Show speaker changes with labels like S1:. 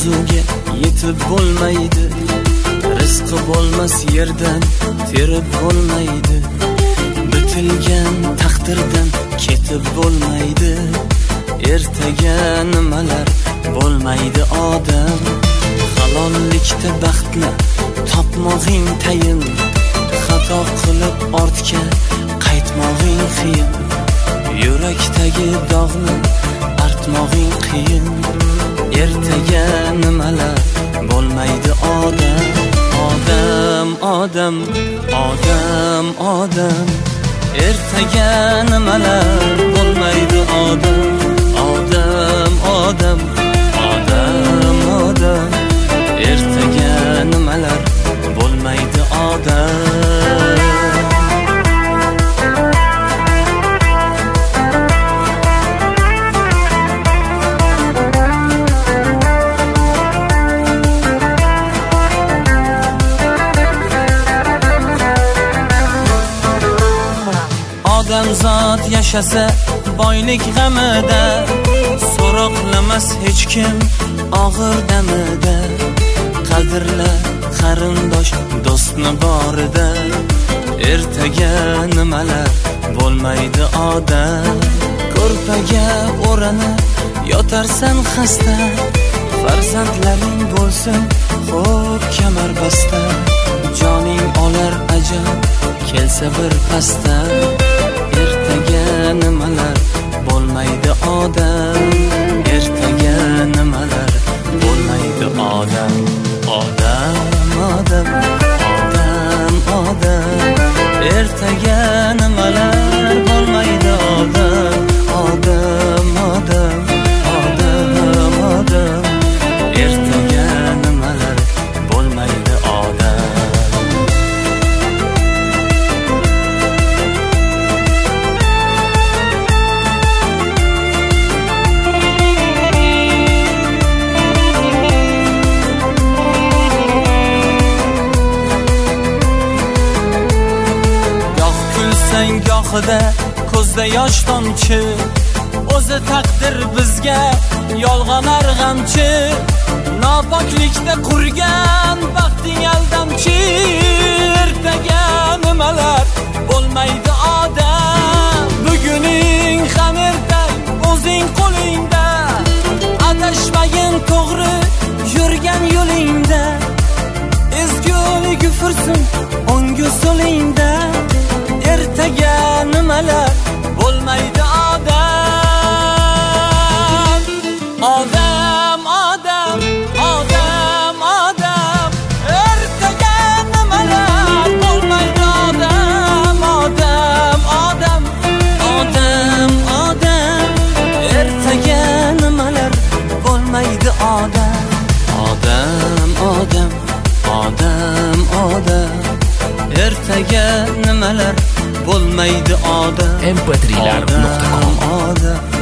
S1: orzuga yetib bo'lmaydi. Rizqi bo'lmas yerdan terib bo'lmaydi. Bitilgan taqdirdan ketib bo'lmaydi. Ertaga nimalar bo'lmaydi odam. Halollikda baxtni topmog'ing tayin. Xato qilib ortga qaytmog'ing qiyin. Yurakdagi dog'ni artmog'ing qiyin. Ertaga nimalar bo'lmaydi odam. Odam, odam, odam, odam. Ertaga nimalar bo'lmaydi odam. Odam, odam, odam, odam. Ertaga nimalar bo'lmaydi odam. Odamzod yashasa boylik g'amida, so'roqlamas hech kim og'ir damida. Qadrla qarindosh do'stni borida. Ertaga nimalar bo'lmaydi odam. Ko'rpaga o'ranib yotarsan xasta. Farzandlaring bo'lsin xo'p kamar basta. Joning olar ajab kelsa bir pasta. Ertaga nimalar bo'lmaydi odam. Ertaga nimalar bo'lmaydi odam. Odam, odam, odam, odam. Ertaga nimalar bo'lmaydi odam. Odam, odam, odam, odam. Ertaga nimalar bo'lmaydi odam. Gohida ko'zda yosh tomchi. O'zi taqdir bizga yolg'on arg'amchi. Nopoklikda qurgan baxting aldamchi. Ertaga nimalar bo'lmaydi odam. Buguning xamirday o'zing qo'lingda. Adashmagin to'g'ri yurgan yo'lingda. Ezgulik fursin o'ngu so'lingda. Ertaga nimalar bo'lmaydi odam. Odam, odam, odam, odam. Ertaga nimalar bo'lmaydi odam. Odam, odam, odam, odam. Ertaga nimalar bo'lmaydi odam. Odam, odam, odam, odam. Ertaga nimalar bo'lmaydi odam.
S2: mp3.com